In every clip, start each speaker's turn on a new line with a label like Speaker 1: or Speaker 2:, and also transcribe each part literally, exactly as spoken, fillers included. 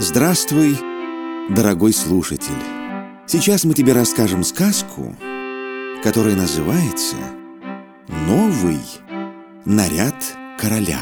Speaker 1: Здравствуй, дорогой слушатель! Сейчас мы тебе расскажем сказку, которая называется «Новый наряд короля».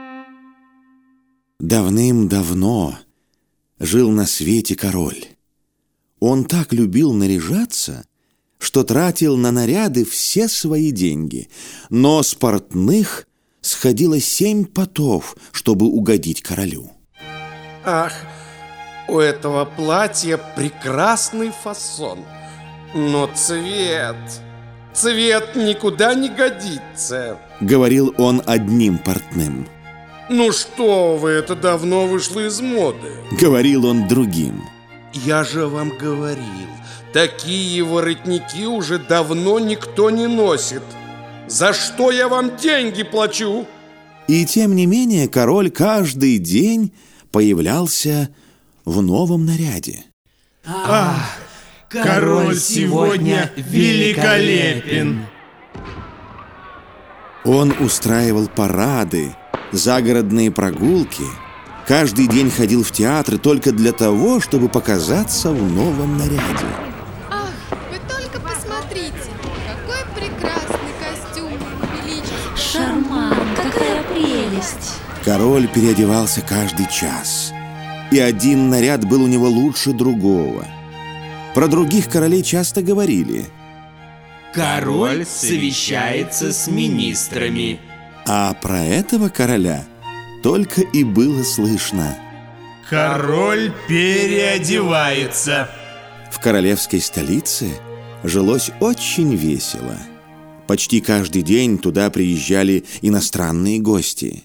Speaker 1: Давным-давно жил на свете король. Он так любил наряжаться, что тратил на наряды все свои деньги, но с портных сходило семь потов, чтобы угодить королю.
Speaker 2: Ах, у этого платья прекрасный фасон, но цвет, цвет никуда не годится,
Speaker 1: говорил он одним портным.
Speaker 2: Ну что вы, это давно вышло из моды,
Speaker 1: говорил он другим.
Speaker 2: Я же вам говорил, такие воротники уже давно никто не носит. За что я вам деньги плачу?
Speaker 1: И тем не менее король каждый день появлялся в новом наряде.
Speaker 3: Ах, король сегодня великолепен!
Speaker 1: Он устраивал парады, загородные прогулки, каждый день ходил в театры только для того, чтобы показаться в новом наряде.
Speaker 4: Ах, вы только посмотрите, какой прекрасный костюм, величество!
Speaker 5: Шарман, какая прелесть!
Speaker 1: Король переодевался каждый час, и один наряд был у него лучше другого. Про других королей часто говорили:
Speaker 3: король совещается с министрами.
Speaker 1: А про этого короля только и было слышно:
Speaker 3: король переодевается.
Speaker 1: В королевской столице жилось очень весело. Почти каждый день туда приезжали иностранные гости.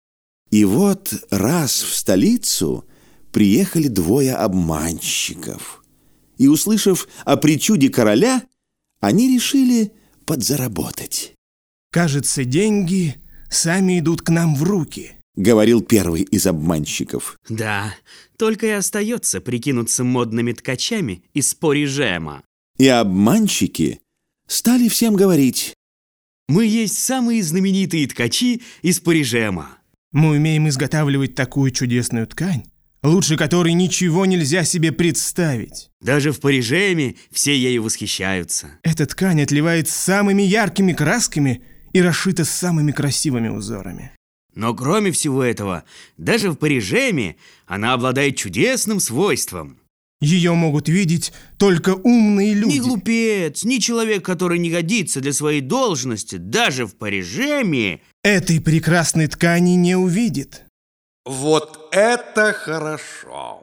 Speaker 1: И вот раз в столицу приехали двое обманщиков. И, услышав о причуде короля, они решили подзаработать.
Speaker 6: «Кажется, деньги сами идут к нам в руки», — говорил первый из обманщиков.
Speaker 7: Да, только и остается прикинуться модными ткачами из Порижема.
Speaker 1: И обманщики стали всем говорить:
Speaker 7: мы есть самые знаменитые ткачи из Порижема.
Speaker 6: Мы умеем изготавливать такую чудесную ткань, лучше которой ничего нельзя себе представить.
Speaker 7: Даже в Порижеме все ею восхищаются.
Speaker 6: Эта ткань отливает самыми яркими красками и расшита самыми красивыми узорами.
Speaker 7: Но кроме всего этого, даже в Порижеме она обладает чудесным свойством.
Speaker 6: Ее могут видеть только умные люди.
Speaker 7: Ни глупец, ни человек, который не годится для своей должности, даже в Порижеме,
Speaker 6: этой прекрасной ткани не увидит.
Speaker 2: Вот это хорошо!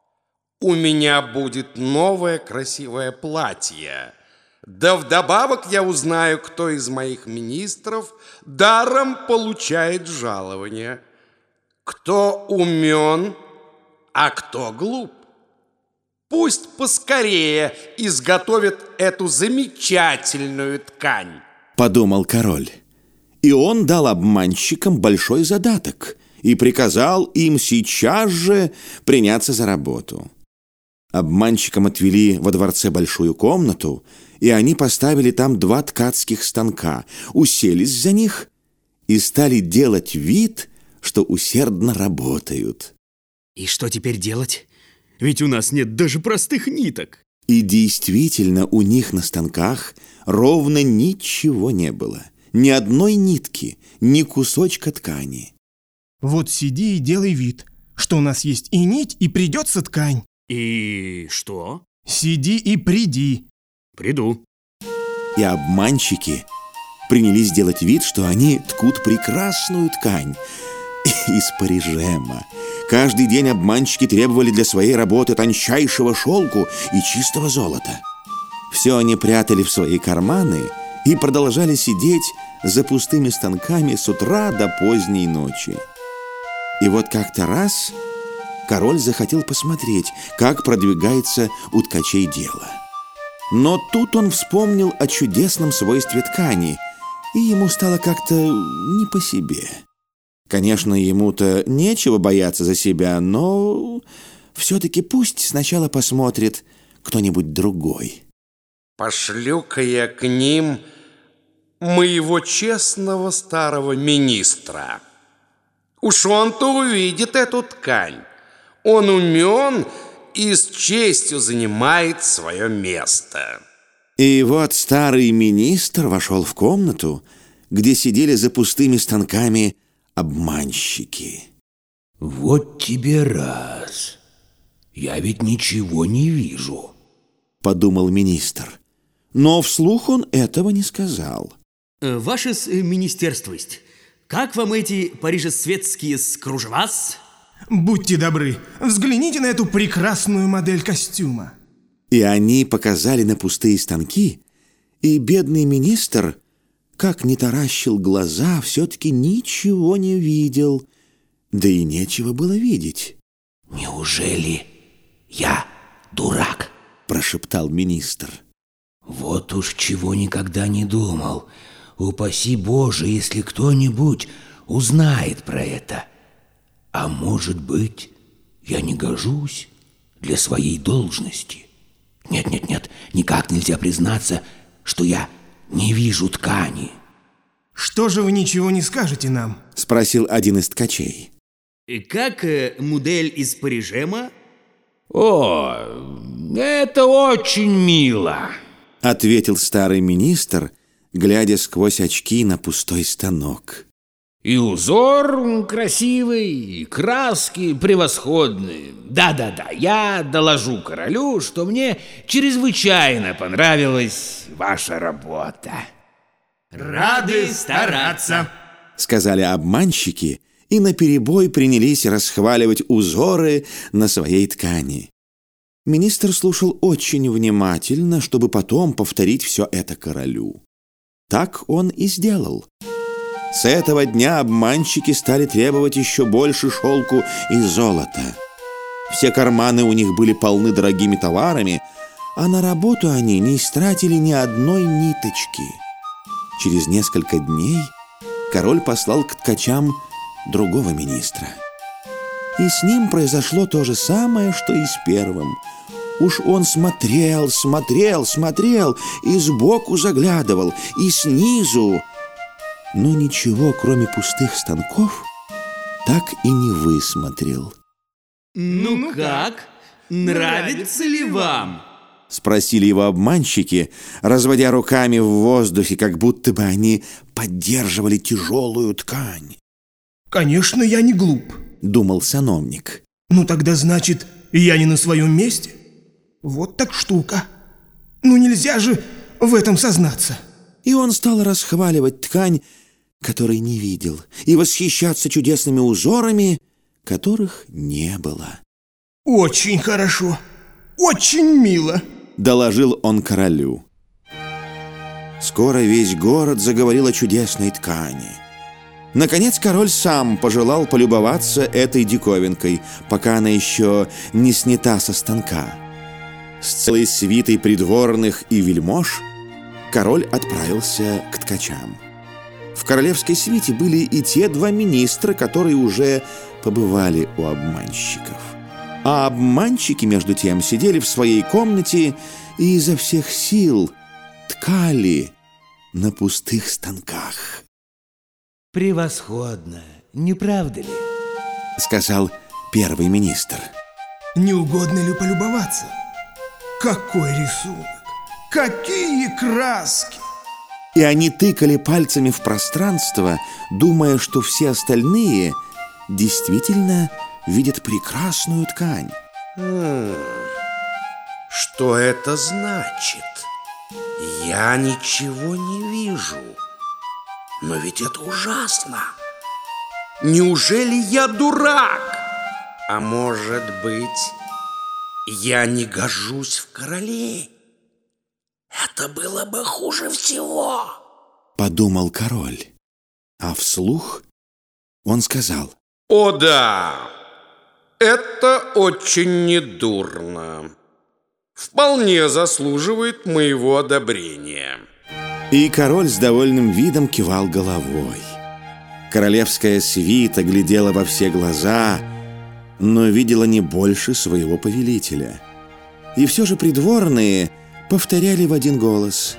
Speaker 2: У меня будет новое красивое платье. Да вдобавок я узнаю, кто из моих министров даром получает жалование. Кто умен, а кто глуп. Пусть поскорее изготовят эту замечательную ткань,
Speaker 1: подумал король. И он дал обманщикам большой задаток и приказал им сейчас же приняться за работу. Обманщикам отвели во дворце большую комнату, и они поставили там два ткацких станка, уселись за них и стали делать вид, что усердно работают.
Speaker 7: И что теперь делать? Ведь у нас нет даже простых ниток.
Speaker 1: И действительно, у них на станках ровно ничего не было. Ни одной нитки, ни кусочка ткани.
Speaker 6: Вот сиди и делай вид, что у нас есть и нить, и придется ткань.
Speaker 7: И что?
Speaker 6: Сиди и приди.
Speaker 7: Приду.
Speaker 1: И обманщики принялись делать вид, что они ткут прекрасную ткань из Порижема. Каждый день обманщики требовали для своей работы тончайшего шелку и чистого золота. Все они прятали в свои карманы и продолжали сидеть за пустыми станками с утра до поздней ночи. И вот как-то раз король захотел посмотреть, как продвигается у ткачей дело. Но тут он вспомнил о чудесном свойстве ткани, и ему стало как-то не по себе. Конечно, ему-то нечего бояться за себя, но все-таки пусть сначала посмотрит кто-нибудь другой.
Speaker 2: Пошлю-ка я к ним моего честного старого министра. Уж он-то увидит эту ткань. Он умен и с честью занимает свое место.
Speaker 1: И вот старый министр вошел в комнату, где сидели за пустыми станками обманщики.
Speaker 8: Вот тебе раз. Я ведь ничего не вижу,
Speaker 1: подумал министр. Но вслух он этого не сказал.
Speaker 7: Ваше министерствость, как вам эти парижесветские кружевас?
Speaker 6: Будьте добры, взгляните на эту прекрасную модель костюма.
Speaker 1: И они показали на пустые станки, и бедный министр, как ни таращил глаза, все-таки ничего не видел, да и нечего было видеть.
Speaker 8: «Неужели я дурак?»
Speaker 1: – прошептал министр.
Speaker 8: «Вот уж чего никогда не думал. Упаси Боже, если кто-нибудь узнает про это. А может быть, я не гожусь для своей должности? Нет-нет-нет, никак нельзя признаться, что я не вижу ткани».
Speaker 6: «Что же вы ничего не скажете нам?»
Speaker 1: – спросил один из ткачей.
Speaker 7: «Как э, модель из Парижема?»
Speaker 3: «О, это очень мило»,
Speaker 1: – ответил старый министр, глядя сквозь очки на пустой станок.
Speaker 3: «И узор красивый, и краски превосходные. Да-да-да, я доложу королю, что мне чрезвычайно понравилась ваша работа». «Рады стараться»,
Speaker 1: – сказали обманщики, и наперебой принялись расхваливать узоры на своей ткани. Министр слушал очень внимательно, чтобы потом повторить все это королю. Так он и сделал. С этого дня обманщики стали требовать еще больше шелку и золота. Все карманы у них были полны дорогими товарами, а на работу они не истратили ни одной ниточки. Через несколько дней король послал к ткачам другого министра. И с ним произошло то же самое, что и с первым. Уж он смотрел, смотрел, смотрел, и сбоку заглядывал, и снизу, но ничего, кроме пустых станков, так и не высмотрел.
Speaker 7: «Ну, ну как? Нравится ли вам?»
Speaker 1: — спросили его обманщики, разводя руками в воздухе, как будто бы они поддерживали тяжелую ткань.
Speaker 6: «Конечно, я не глуп»,
Speaker 1: — думал сановник.
Speaker 6: «Ну тогда, значит, я не на своем месте? Вот так штука. Ну нельзя же в этом сознаться».
Speaker 1: И он стал расхваливать ткань, которой не видел, и восхищаться чудесными узорами, которых не было.
Speaker 6: «Очень хорошо, очень мило», — доложил
Speaker 1: он королю. Скоро весь город заговорил о чудесной ткани. Наконец король сам пожелал полюбоваться этой диковинкой, пока она еще не снята со станка. С целой свитой придворных и вельмож король отправился к ткачам. В королевской свите были и те два министра, которые уже побывали у обманщиков. А обманщики, между тем, сидели в своей комнате и изо всех сил ткали на пустых станках.
Speaker 8: «Превосходно, не правда ли?»
Speaker 1: — сказал первый министр.
Speaker 6: «Не угодно ли полюбоваться? Какой рисунок! Какие краски!»
Speaker 1: И они тыкали пальцами в пространство, думая, что все остальные действительно видят прекрасную ткань.
Speaker 2: М-м, что это значит? Я ничего не вижу. Но ведь это ужасно. Неужели я дурак? А может быть, я не гожусь в короле? Это было бы хуже всего,
Speaker 1: подумал король. А вслух он сказал:
Speaker 2: «О да, это очень недурно. Вполне заслуживает моего одобрения».
Speaker 1: И король с довольным видом кивал головой. Королевская свита глядела во все глаза, но видела не больше своего повелителя. И все же придворные повторяли в один голос: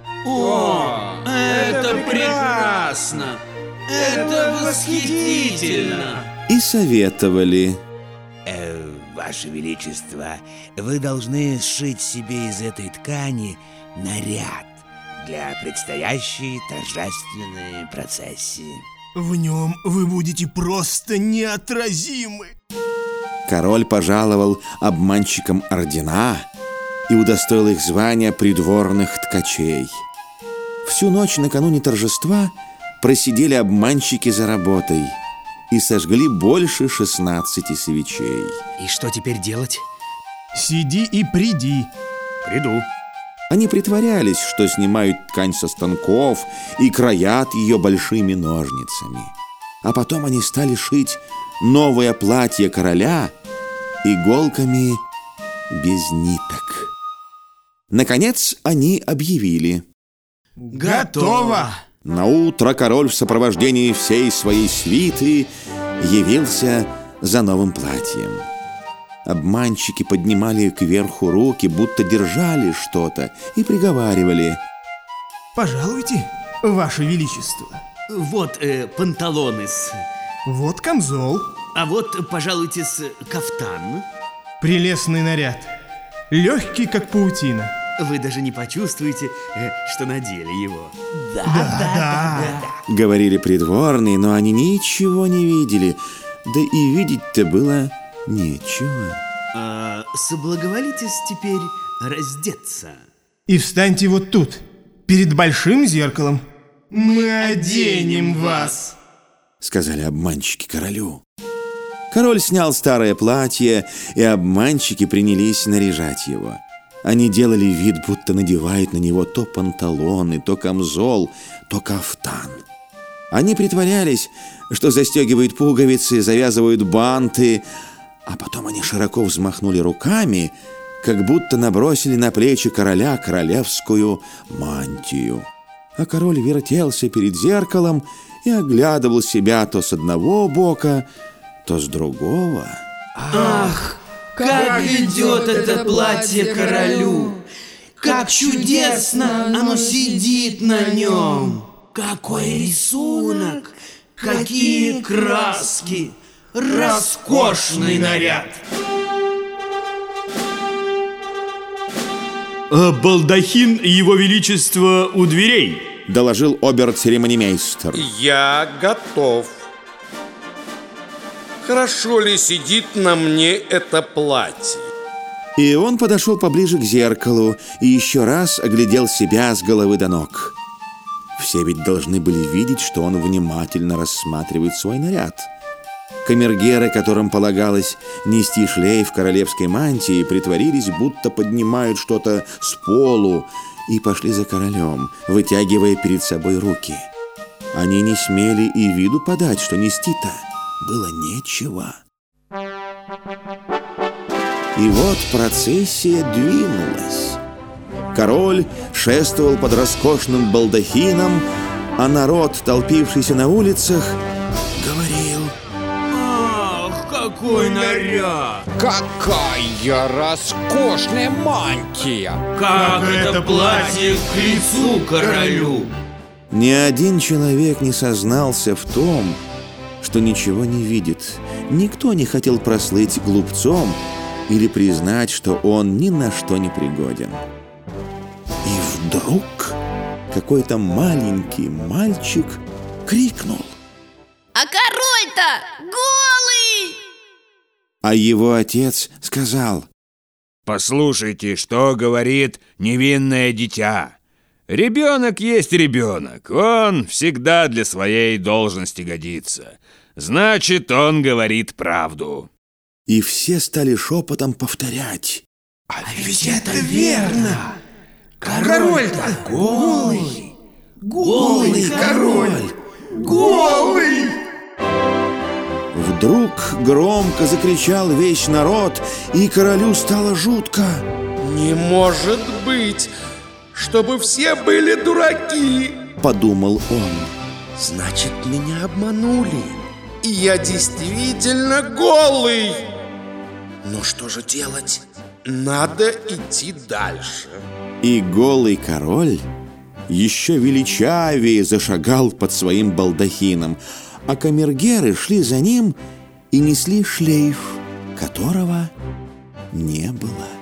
Speaker 3: «О, это прекрасно! Это восхитительно!»
Speaker 1: И советовали:
Speaker 8: э, Ваше Величество, вы должны сшить себе из этой ткани наряд для предстоящей торжественной процессии.
Speaker 6: В нем вы будете просто неотразимы.
Speaker 1: Король пожаловал обманщикам ордена и удостоил их звания придворных ткачей. Всю ночь накануне торжества просидели обманщики за работой и сожгли больше шестнадцати свечей.
Speaker 7: И что теперь делать?
Speaker 6: Сиди и приди.
Speaker 7: Приду.
Speaker 1: Они притворялись, что снимают ткань со станков и краят ее большими ножницами. А потом они стали шить новое платье короля иголками без ниток. Наконец они объявили:
Speaker 6: Готово!
Speaker 1: Наутро король в сопровождении всей своей свиты явился за новым платьем. Обманщики поднимали кверху руки, будто держали что-то, и приговаривали:
Speaker 6: Пожалуйте, Ваше Величество.
Speaker 7: Вот э, панталоны с...
Speaker 6: Вот камзол.
Speaker 7: А вот, пожалуйте, с кафтан.
Speaker 6: Прелестный наряд. Легкий, как паутина.
Speaker 7: Вы даже не почувствуете, э, что надели его.
Speaker 6: Да, да, да.
Speaker 1: Говорили придворные, но они ничего не видели. Да и видеть-то было нечего.
Speaker 7: А, соблаговолитесь теперь раздеться.
Speaker 6: И встаньте вот тут, перед большим зеркалом. Мы оденем вас,
Speaker 1: сказали обманщики королю. Король снял старое платье, и обманщики принялись наряжать его. Они делали вид, будто надевают на него то панталоны, то камзол, то кафтан. Они притворялись, что застегивают пуговицы, завязывают банты, а потом они широко взмахнули руками, как будто набросили на плечи короля королевскую мантию. А король вертелся перед зеркалом и оглядывал себя то с одного бока, то с другого.
Speaker 3: Ах, как идет это платье королю! Как чудесно оно сидит на нем! Какой рисунок! Какие краски! Роскошный наряд!
Speaker 7: Балдахин Его Величества у дверей,
Speaker 1: доложил обер-церемонимейстер.
Speaker 2: Я готов. Хорошо ли сидит на мне это платье?
Speaker 1: И он подошел поближе к зеркалу и еще раз оглядел себя с головы до ног. Все ведь должны были видеть, что он внимательно рассматривает свой наряд. Камергеры, которым полагалось нести шлейф королевской мантии, притворились, будто поднимают что-то с полу, и пошли за королем, вытягивая перед собой руки. Они не смели и виду подать, что нести-то было нечего. И вот процессия двинулась. Король шествовал под роскошным балдахином, а народ, толпившийся на улицах, говорил:
Speaker 3: Ах, какой наряд!
Speaker 9: Какая роскошная мантия!
Speaker 3: Как это платье к лицу королю!
Speaker 1: Ни один человек не сознался в том, что ничего не видит. Никто не хотел прослыть глупцом или признать, что он ни на что не пригоден. И вдруг какой-то маленький мальчик крикнул:
Speaker 4: А король-то голый!
Speaker 1: А его отец сказал:
Speaker 3: Послушайте, что говорит невинное дитя. Ребенок есть ребенок, он всегда для своей должности годится. Значит, он говорит правду.
Speaker 1: И все стали шепотом повторять:
Speaker 3: А ведь это верно! Король-то голый! Голый король! Голый!
Speaker 1: Вдруг громко закричал весь народ, и королю стало жутко.
Speaker 2: Не может быть, чтобы все были дураки,
Speaker 1: подумал он.
Speaker 2: Значит, меня обманули, и я действительно голый. Но что же делать? Надо идти дальше.
Speaker 1: И голый король еще величавее зашагал под своим балдахином, а камергеры шли за ним и несли шлейф которого не было.